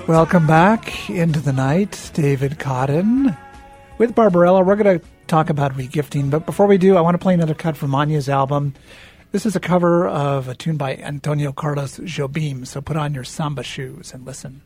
Welcome back into the night. David Cotton with Barbarella. We're going to talk about regifting, but before we do, I want to play another cut from Anya's album. This is a cover of a tune by Antonio Carlos Jobim, so put on your samba shoes and listen.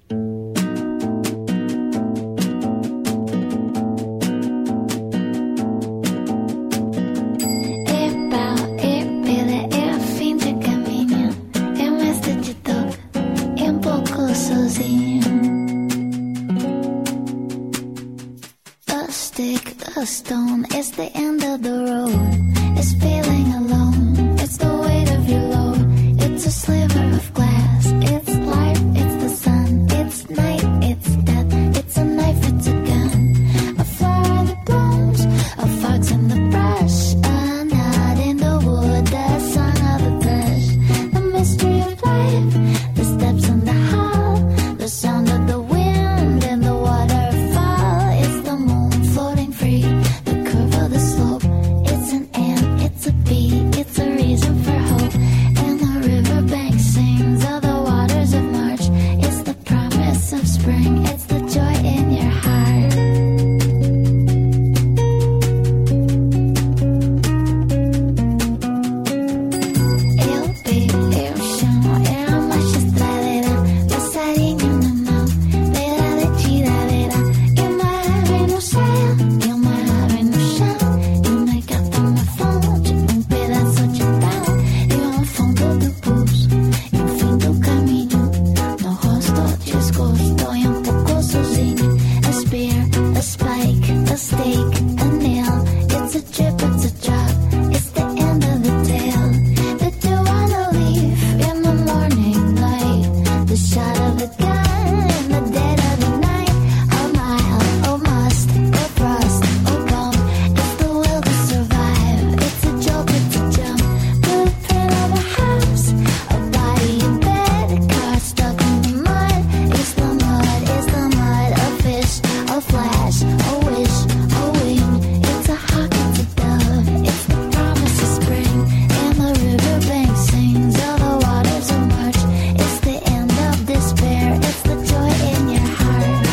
A stone, it's the end of the road. It's feeling alone. It's the weight of your load. It's a sliver of glass. It's life, it's the sun. It's night, it's death. It's a knife, it's a gun. A flower that blooms, a fox in the brush, a knot in the wood, the song of the thrush. The mystery of life, the steps in the hall, the sound of the wind and the waterfall. It's the moon floating free. The curve of the slope, it's an ant, it's a bee, it's a reason for hope. And the riverbank sings of the waters of March. It's the promise of spring, it's the joy in your heart. Eu vi, eu chamo, é uma estradeira, passarinho na mão, beira de tiradeira. E uma ave no céu, e uma ave no chão, e uma gata na fonte, pedaço de pau, e fundo do pulso, e o fim do caminho. No rosto, desgosto, e pouco sozinho. A spear, a spike, a stake, a nail. It's a trip, it's a drop, it's the end of the tale. The dew on a leaf in the morning light. The shot of a gun in the dead of the night. A mile, oh must, oh frost, oh bomb. It's the will to survive. It's a joke, it's a jump. Blueprint of a house, a body in bed, a car stuck in the mud. It's the mud, a fish, a flash, a wish, a wing. It's a hawk, it's a dove. It's the promise of spring. And the riverbank sings of the waters of March. It's the end of despair. It's the joy in your heart.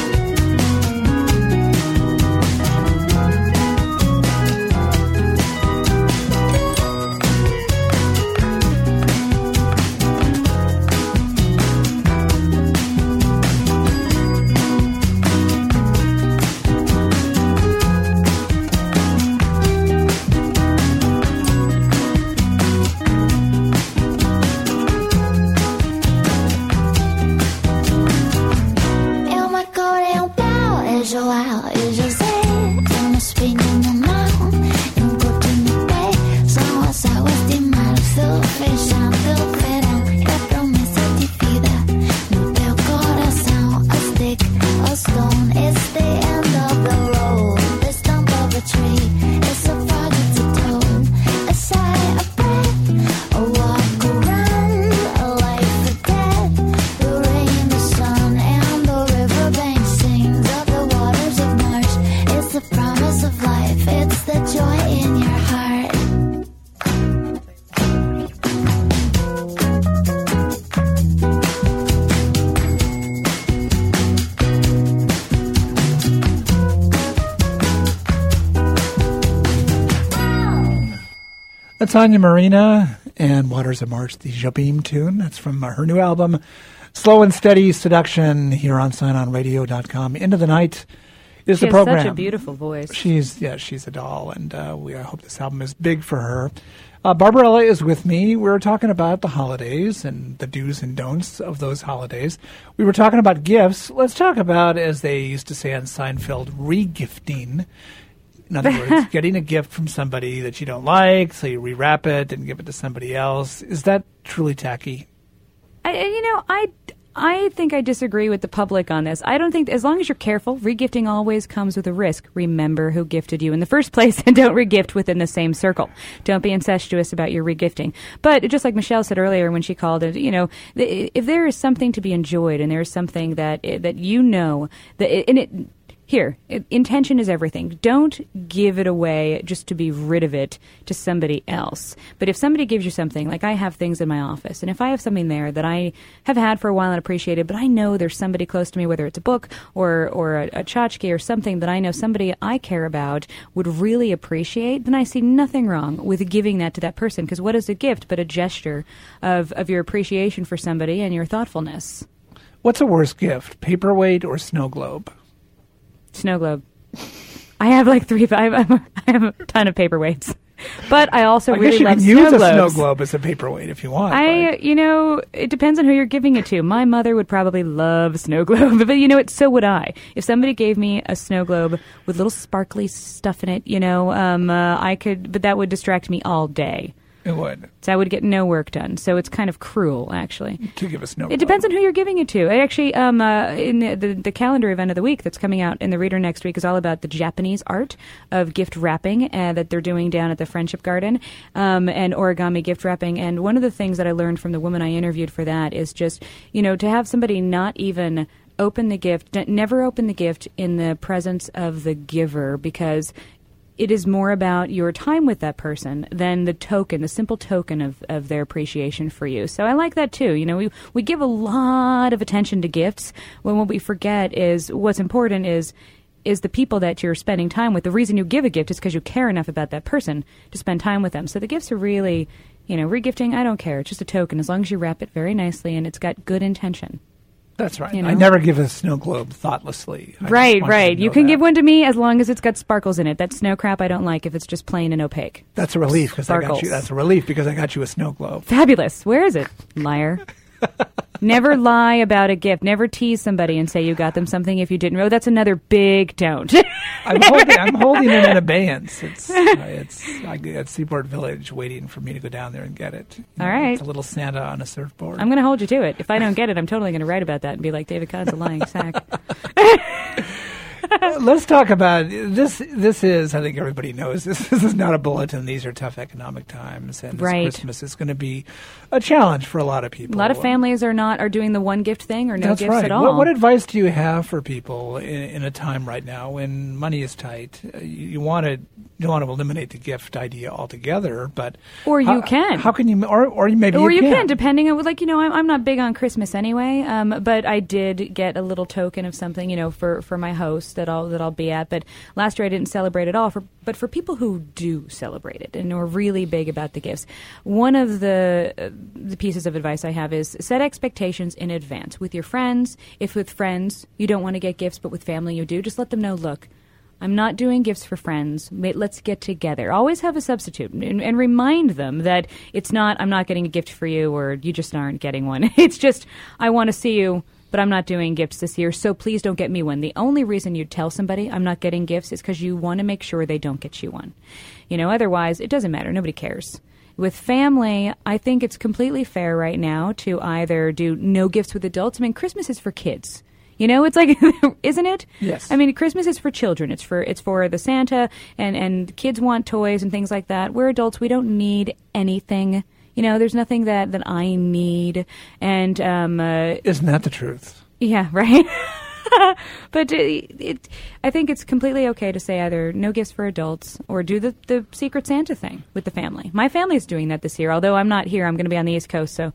É uma cor, é pau, é João, é José. É um espinho na mão, é corte no pé. São as águas de março, fechando o verão. É a promessa de vida no teu coração. A stick, a stone, it's the end of the road. The stump of a tree, it's a frog, it's a toad. A sigh, a breath, a walk, a run, a life, a death. The rain, the sun, and the riverbank sings of the waters of March. It's the promise of life, it's the joy in your heart. That's Anya Marina and Waters of March, the Jobim tune. That's from her new album, Slow and Steady Seduction, here on SignOnRadio.com. Into the Night is She the has program. such a beautiful voice. She's a doll, and I hope this album is big for her. Barbarella is with me. We were talking about the holidays and the do's and don'ts of those holidays. We were talking about gifts. Let's talk about, as they used to say on Seinfeld, regifting. In other words, getting a gift from somebody that you don't like, so you rewrap it and give it to somebody else. Is that truly tacky? I think I disagree with the public on this. I don't think, as long as you're careful, regifting always comes with a risk. Remember who gifted you in the first place and don't regift within the same circle. Don't be incestuous about your regifting. But just like Michelle said earlier when she called it, if there is something to be enjoyed and there is something that intention is everything. Don't give it away just to be rid of it to somebody else. But if somebody gives you something, like I have things in my office, and if I have something there that I have had for a while and appreciated, but I know there's somebody close to me, whether it's a book or a tchotchke or something that I know somebody I care about would really appreciate, then I see nothing wrong with giving that to that person. Because what is a gift but a gesture of your appreciation for somebody and your thoughtfulness? What's a worse gift, paperweight or snow globe? Snow globe. I have like I have a ton of paperweights. But I also really love snow globes. I guess you can use a snow globe as a paperweight if you want. It depends on who you're giving it to. My mother would probably love a snow globe, but so would I. If somebody gave me a snow globe with little sparkly stuff in it, I could, but that would distract me all day. It would. So I would get no work done. So it's kind of cruel, actually. To give a snow globe. It depends on who you're giving it to. I actually, in the calendar event of the week that's coming out in the Reader next week is all about the Japanese art of gift wrapping that they're doing down at the Friendship Garden and origami gift wrapping. And one of the things that I learned from the woman I interviewed for that is just, to have somebody not even open the gift, never open the gift in the presence of the giver, because it is more about your time with that person than the simple token of their appreciation for you. So I like that too. We give a lot of attention to gifts when what we forget is what's important is the people that you're spending time with. The reason you give a gift is because you care enough about that person to spend time with them. So the gifts are really, regifting, I don't care. It's just a token as long as you wrap it very nicely and it's got good intention. That's right. I never give a snow globe thoughtlessly. Right. You can give one to me as long as it's got sparkles in it. That snow crap I don't like if it's just plain and opaque. That's a relief because I got you. That's a relief because I got you a snow globe. Fabulous. Where is it, liar? Never lie about a gift. Never tease somebody and say you got them something if you didn't. Oh, that's another big don't. I'm holding it in abeyance. It's at Seaport Village waiting for me to go down there and get it. All right. It's a little Santa on a surfboard. I'm going to hold you to it. If I don't get it, I'm totally going to write about that and be like, David Kahn's a lying sack. Let's talk about this. This is, I think everybody knows, this is not a bulletin. These are tough economic times, and this Christmas is going to be a challenge for a lot of people. A lot of families are doing the one gift thing or no gifts at all. What advice do you have for people in a time right now when money is tight? You want to eliminate the gift idea altogether, but you can. How can you? Or maybe you can, depending on I'm not big on Christmas anyway. But I did get a little token of something, for my host that I'll be at. But last year I didn't celebrate at all. But for people who do celebrate it and are really big about the gifts, one of the pieces of advice I have is set expectations in advance with your friends. If with friends you don't want to get gifts, but with family you do, just let them know, look, I'm not doing gifts for friends. Let's get together. Always have a substitute and remind them that it's not, I'm not getting a gift for you or you just aren't getting one. It's just, I want to see you, but I'm not doing gifts this year, so please don't get me one. The only reason you tell somebody I'm not getting gifts is because you want to make sure they don't get you one. Otherwise, it doesn't matter. Nobody cares. With family, I think it's completely fair right now to either do no gifts with adults. I mean, Christmas is for kids. It's like, isn't it? Yes. I mean, Christmas is for children. It's for the Santa, and kids want toys and things like that. We're adults. We don't need anything. There's nothing that I need. And isn't that the truth? Yeah, right. But I think it's completely okay to say either no gifts for adults or do the Secret Santa thing with the family. My family's doing that this year, although I'm not here. I'm going to be on the East Coast, so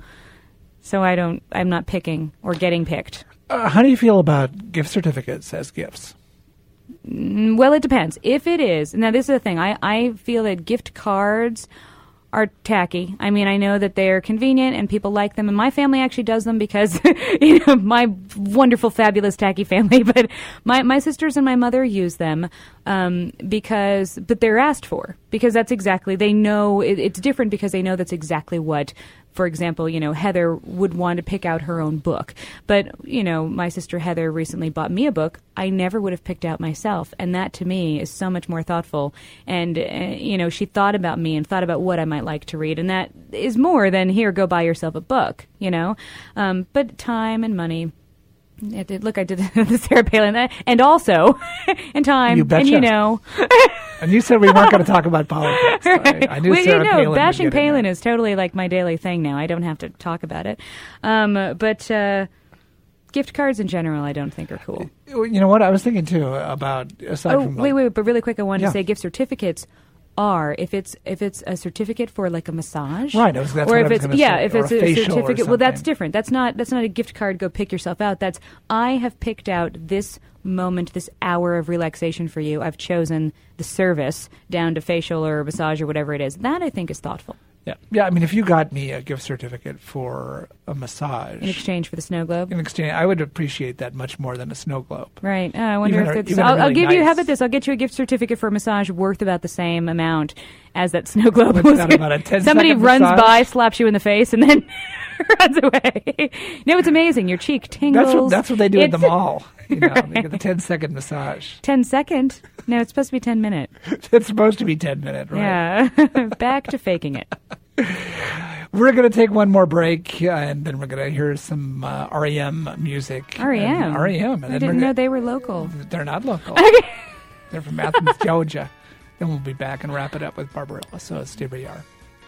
I'm not picking or getting picked. How do you feel about gift certificates as gifts? Well, it depends. If it is, now this is the thing, I feel that gift cards are tacky. I mean, I know that they're convenient and people like them, and my family actually does them because, my wonderful, fabulous, tacky family, but my sisters and my mother use them but they're asked for, because that's exactly, they know, it's different because they know that's exactly what, for example, Heather would want to pick out her own book. But, my sister Heather recently bought me a book I never would have picked out myself. And that, to me, is so much more thoughtful. And, she thought about me and thought about what I might like to read. And that is more than, here, go buy yourself a book, But time and money. Look, I did the Sarah Palin, and also, and time, you betcha. and And you said we weren't going to talk about politics. Right. I knew Sarah Palin bashing would get in Palin there. is totally like my daily thing now. I don't have to talk about it. But gift cards in general, I don't think are cool. You know what? I was thinking too about aside from like, wait, but really quick, I wanted Yeah. to say gift certificates are if it's a certificate for like a massage, Right, that's or what if I was it's gonna yeah, say, if or it's a a facial or certificate, well, that's something. different. That's not a gift card. Go pick yourself out. That's I have picked out this moment, this hour of relaxation for you. I've chosen the service down to facial or massage or whatever it is. That I think is thoughtful. yeah. I mean, if you got me a gift certificate for a massage In exchange for the snow globe. in exchange, I would appreciate that much more than a snow globe. Right. I wonder Even if a- it's. even a I'll really give you. How nice- about this? I'll get you a gift certificate for a massage worth about the same amount as that snow globe What's was. that, about a 10 Somebody second runs massage? by, slaps you in the face, and then runs away. No, it's amazing. Your cheek tingles. That's what they do at the It's- mall. You know, they get the 10-second massage. 10 second? No, it's supposed to be 10 minute. It's supposed to be 10-minute, right? Yeah. Back to faking it. We're going to take one more break, and then we're going to hear some REM music. REM. And REM. And I then didn't we're know gonna- they were local. They're not local. They're from Athens, Georgia. Then we'll be back and wrap it up with Barbarella. So stay where you are.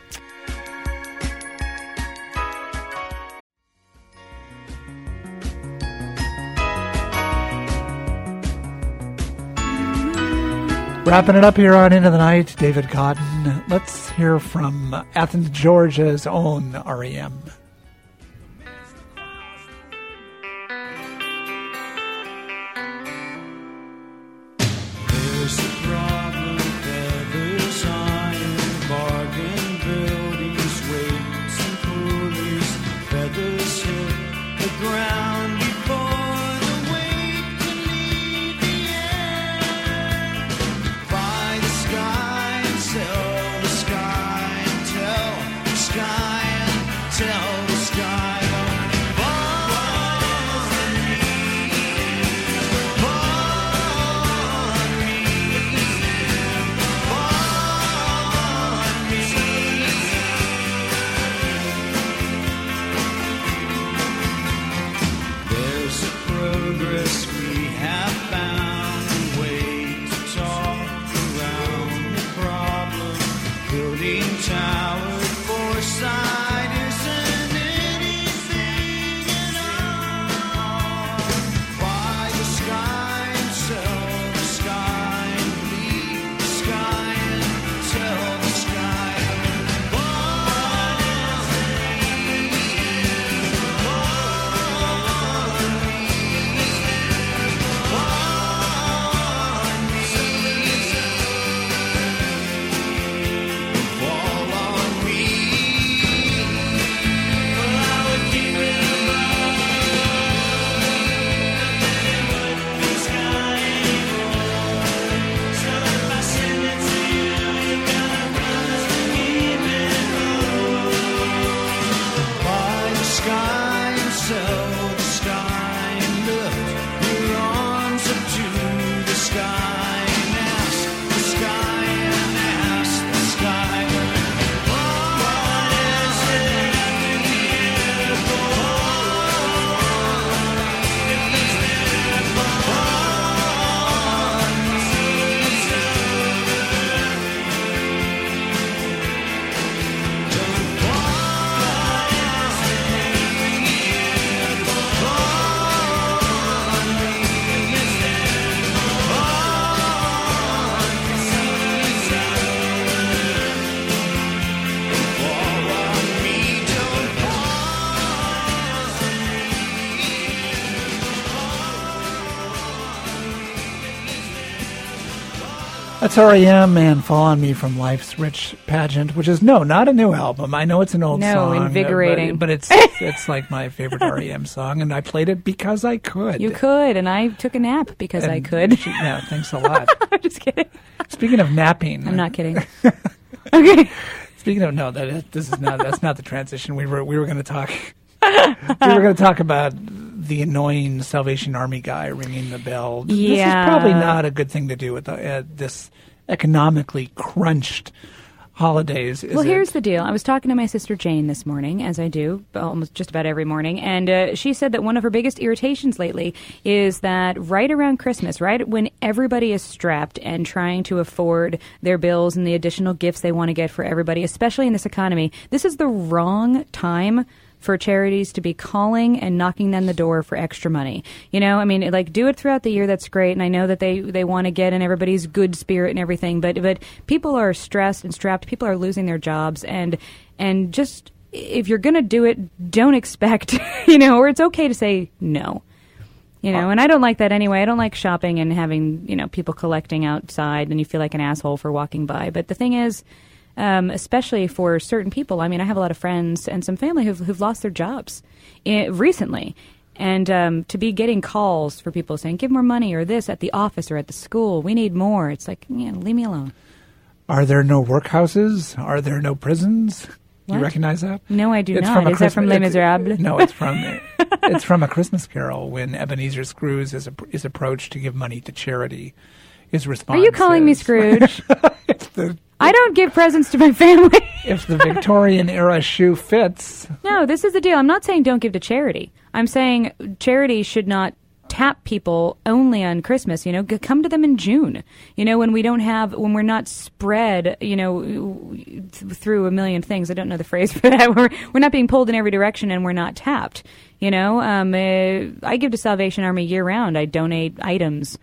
Wrapping it up here on Into the Night, David Cotton. Let's hear from Athens, Georgia's own REM. There's a problem, feathers iron, bargain buildings, weights and pulleys, feathers hit the ground before the weight can leave the air. Buy the sky and sell the sky and tell the sky and tell the sky. There's a progress we have found, a way to talk around the problem. Building tower foresight isn't anything at all. Buy the sky and sell the sky and leave the sky and tell the sky. Fall on me. Well, I would keep it above the sky anymore. So if I send it to you, you gotta promise to keep it low. Buy the sky and sell the sky and lift your arms up to the sky and ask the sky and ask the sky. What is it? That's REM and Fall on Me from Life's Rich Pageant, which is not a new album. I know it's an old No, song. invigorating. But it's like my favorite REM song, and I played it because I could. You could, and I took a nap because I And could. Yeah, thanks a lot. I'm just kidding. Speaking of napping. I'm not kidding. Okay. Speaking of that's not the transition. We were going to talk. We were going to talk about the annoying Salvation Army guy ringing the bell. This is Yeah. probably not a good thing to do with this economically crunched holidays. Is Well, here's it? the deal. I was talking to my sister Jane this morning, as I do almost just about every morning, and she said that one of her biggest irritations lately is that right around Christmas, right when everybody is strapped and trying to afford their bills and the additional gifts they want to get for everybody, especially in this economy, this is the wrong time for charities to be calling and knocking on the door for extra money. You know, I mean, like, do it throughout the year. That's great. And I know that they want to get in everybody's good spirit and everything. But people are stressed and strapped. People are losing their jobs. And just, if you're going to do it, don't expect, you know, or it's okay to say no. You know, and I don't like that anyway. I don't like shopping and having, you know, people collecting outside and you feel like an asshole for walking by. But the thing is, especially for certain people, I mean, I have a lot of friends and some family who've lost their jobs recently. And to be getting calls for people saying, give more money or this at the office or at the school, we need more. It's like, yeah, leave me alone. Are there no workhouses? Are there no prisons? What? You recognize that? No, I do It's not. from a Is that from Les Christmas- Miserables? No, it's from A Christmas Carol when Ebenezer Scrooge is approached to give money to charity. His response Are you calling me is- Scrooge? It's the, I don't give presents to my family. if the Victorian era shoe fits, No, this is the deal. I'm not saying don't give to charity. I'm saying charity should not tap people only on Christmas. You know, come to them in June. You know, when we're not spread, you know, through a million things. I don't know the phrase for that. We're not being pulled in every direction and we're not tapped. You know, I give to Salvation Army year round. I donate items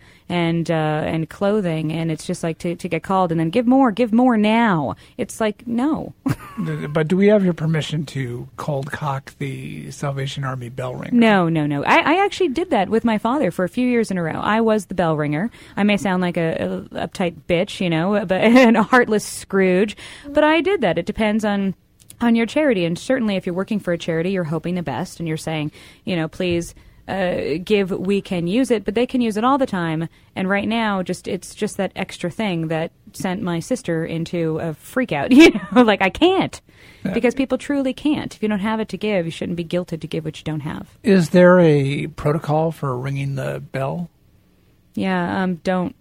and clothing, and it's just like to get called and then give more now. It's like, no. but do we have your permission to cold cock the Salvation Army bell ringer? No. I actually did that with my father for a few years in a row. I was the bell ringer. I may sound like a uptight bitch, you know, but and a heartless Scrooge, but I did that. It depends on your charity, and certainly if you're working for a charity, you're hoping the best, and you're saying, you know, please give, we can use it, but they can use it all the time. And right now, it's just that extra thing that sent my sister into a freak out. You know, like, I can't. Because people truly can't. If you don't have it to give, you shouldn't be guilted to give what you don't have. Is there a protocol for ringing the bell? Yeah, don't.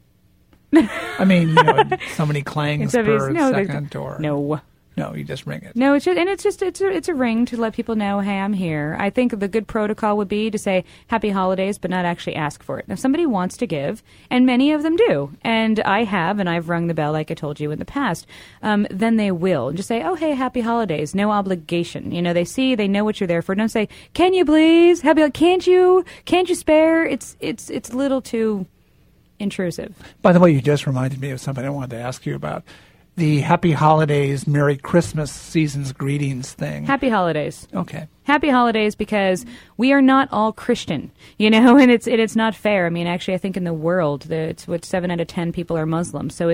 I mean, you know, so many clangs per there's- second, or No, you just ring it. no, it's a ring to let people know, hey, I'm here. I think the good protocol would be to say Happy Holidays, but not actually ask for it. Now, if somebody wants to give, and many of them do, and I've rung the bell like I told you in the past, then they will. Just say, oh, hey, Happy Holidays, no obligation. You know, they know what you're there for. Don't say, can you please? Can't you spare? It's a little too intrusive. By the way, you just reminded me of something I wanted to ask you about. The Happy Holidays, Merry Christmas season's greetings thing. Happy Holidays. Okay. Happy Holidays, because we are not all Christian, you know, and it's not fair. I mean, actually, I think in the world, it's what 7 out of 10 people are Muslim. So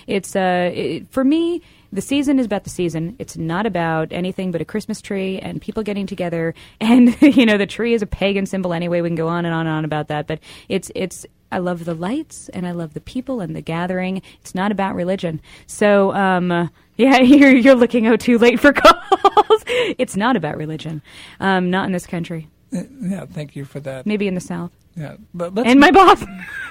for me, the season is about the season. It's not about anything but a Christmas tree and people getting together. And, you know, the tree is a pagan symbol anyway. We can go on and on and on about that. But I love the lights and I love the people and the gathering. It's not about religion. So, yeah, you're looking too late for calls. It's not about religion. Not in this country. Yeah, thank you for that. Maybe in the South. Yeah, but let's And my boss.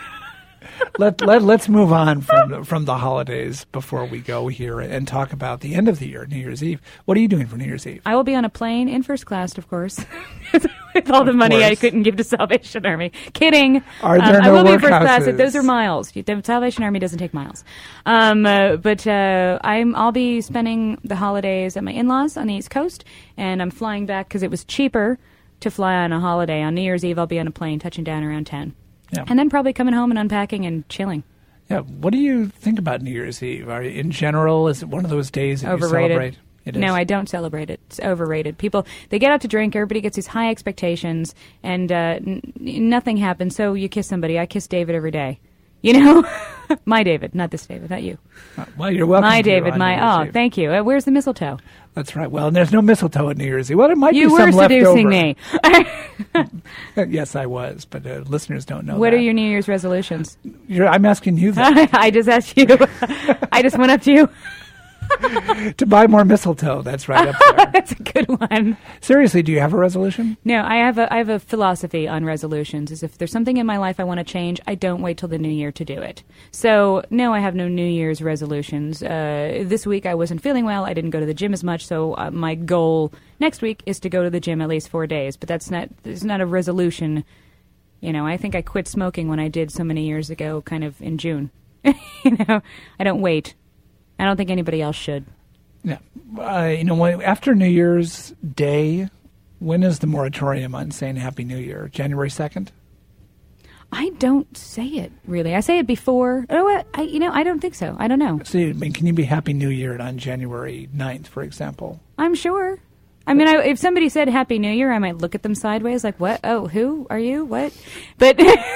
let's move on from the holidays before we go here and talk about the end of the year, New Year's Eve. What are you doing for New Year's Eve? I will be on a plane in first class, of course, with all the Of money I course. couldn't give to Salvation Army. Kidding. Are there I no will be in first class. workhouses? Those are miles. The Salvation Army doesn't take miles. But I'll be spending the holidays at my in-laws on the East Coast, and I'm flying back because it was cheaper to fly on a holiday. On New Year's Eve, I'll be on a plane touching down around 10. Yeah. And then probably coming home and unpacking and chilling. Yeah. What do you think about New Year's Eve? In general, is it one of those days that Overrated. you celebrate? It is. No, I don't celebrate it. It's overrated. People, they get out to drink. Everybody gets these high expectations, and nothing happens. So you kiss somebody. I kiss David every day. You know? My David, not this David, not you. Well, you're welcome. My to David, on New Year's Eve. thank you. Where's the mistletoe? That's right. Well, and there's no mistletoe at New Year's Eve. Well, it might You be were some left seducing over. me. Yes, I was, but listeners don't know What that. are your New Year's resolutions? I'm asking you that. I just asked you. I just went up to you. To buy more mistletoe. That's right up there. That's a good one. Seriously, do you have a resolution? No, I have a philosophy on resolutions. Is if there's something in my life I want to change, I don't wait till the new year to do it. So no, I have no New Year's resolutions. This week I wasn't feeling well. I didn't go to the gym as much. So my goal next week is to go to the gym at least 4 days. But it's not a resolution. You know, I think I quit smoking when I did so many years ago, kind of in June. You know, I don't wait. I don't think anybody else should. Yeah. You know, after New Year's Day, When is the moratorium on saying Happy New Year? January 2nd? I don't say it, really. I say it before. Oh, I don't think so. I don't know. So, I mean, can you be Happy New Year on January 9th, for example? I'm sure. I mean, if somebody said Happy New Year, I might look at them sideways like, what? Oh, who are you? What? But...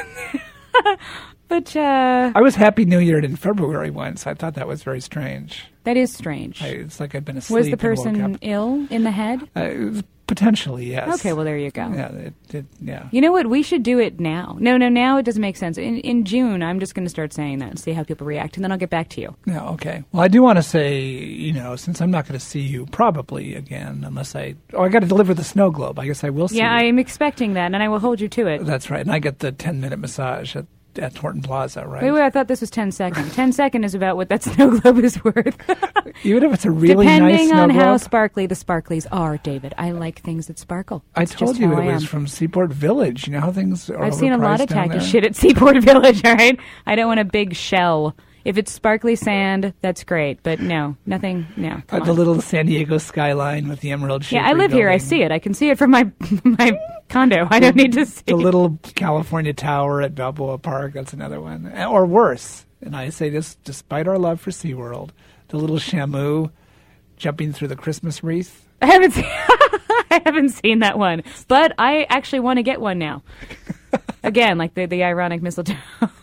But I was Happy New Year in February once. I thought that was very strange. That is strange. It's like I'd been asleep. Was the and woke person up. ill in the head? Potentially, yes. Okay, well, there you go. Yeah, yeah. You know what? We should do it now. No, now it doesn't make sense. In June, I'm just going to start saying that and see how people react, and then I'll get back to you. Yeah, okay. Well, I do want to say, since I'm not going to see you probably again, unless I got to deliver the snow globe. I guess I will see Yeah, you. I am expecting that, and I will hold you to it. That's right. And I get the 10-minute massage at Thornton Plaza, right? Wait, I thought this was 10 second. 10 second is about what that snow globe is worth. Even if it's a really nice Depending snow on globe. how sparkly the sparklies are, David. I like things that sparkle. I That's told just you how it I was am. from Seaport Village. You know how things are I've seen a lot of overpriced down tacky there? shit at Seaport Village, all right? I don't want a big shell. If it's sparkly sand, that's great. But no, nothing, no. come The on. little San Diego skyline with the emerald shape. Yeah, I live here. I see it. I can see it from my my condo. I don't need to see The it. little California Tower at Balboa Park, that's another one. Or worse, and I say this despite our love for SeaWorld, the little Shamu jumping through the Christmas wreath. I haven't seen, I haven't seen that one. But I actually want to get one now. Again, like the ironic mistletoe.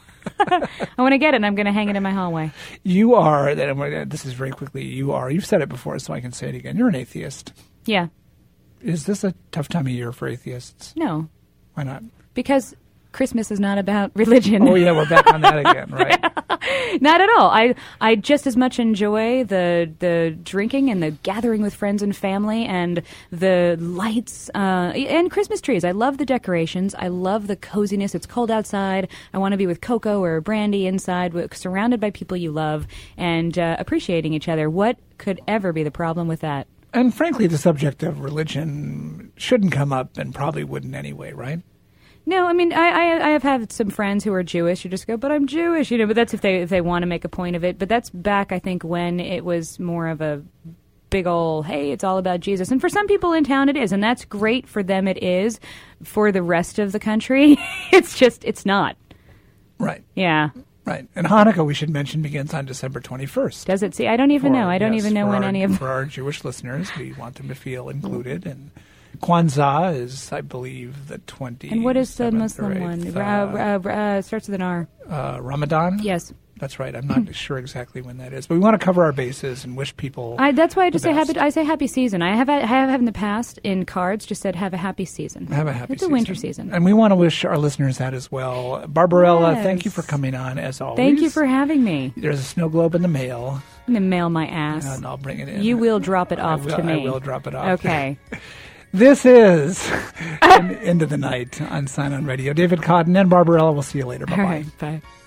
I want to get it, and I'm going to hang it in my hallway. You are, this is very quickly, you've said it before, so I can say it again. You're an atheist. Yeah. Is this a tough time of year for atheists? No. Why not? Because Christmas is not about religion. Oh, yeah, we're back on that again, right? Not at all. I just as much enjoy the drinking and the gathering with friends and family and the lights and Christmas trees. I love the decorations. I love the coziness. It's cold outside. I want to be with Coco or Brandy inside, surrounded by people you love and appreciating each other. What could ever be the problem with that? And frankly, the subject of religion shouldn't come up and probably wouldn't anyway, right? No, I mean, I have had some friends who are Jewish who just go, but I'm Jewish, but that's if they want to make a point of it. But that's back, I think, when it was more of a big ol', hey, it's all about Jesus. And for some people in town it is, and that's great for them it is. For the rest of the country, it's not. Right. Yeah. Right. And Hanukkah, we should mention, begins on December 21st. Does it? See, I don't even know. I don't even know when any of For our Jewish listeners, we want them to feel included. And Kwanzaa is, I believe, the 20th. And what is the Muslim one? It starts with an R. Ramadan? Yes. That's right. I'm not sure exactly when that is, but we want to cover our bases and wish people. That's why I just the say best. happy. I say happy season. I have in the past in cards just said have a happy season. Have a happy It's season. a winter season. And we want to wish our listeners that as well. Barbarella, Yes. thank you for coming on, as always. Thank you for having me. There's a snow globe in the mail, I'm gonna mail my ass. and I'll bring it in. You will drop it I off will- to me. I will drop it off. Okay. This is Into the Night on Sign On Radio. David Cotton and Barbarella. We'll see you later. Bye-bye. All right. Bye.